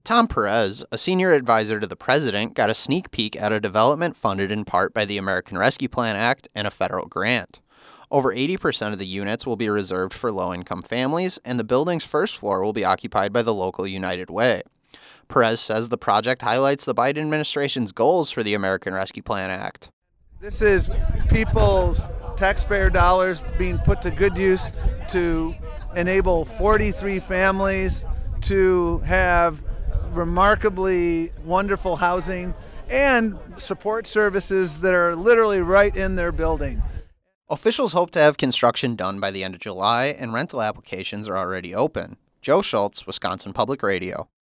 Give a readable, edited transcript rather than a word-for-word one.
Tom Perez, a senior advisor to the president, got a sneak peek at a development funded in part by the American Rescue Plan Act and a federal grant. Over 80% of the units will be reserved for low-income families, and the building's first floor will be occupied by the local United Way. Perez says the project highlights the Biden administration's goals for the American Rescue Plan Act. This is people's taxpayer dollars being put to good use to enable 43 families to have remarkably wonderful housing and support services that are literally right in their building. Officials hope to have construction done by the end of July, and rental applications are already open. Joe Schultz, Wisconsin Public Radio.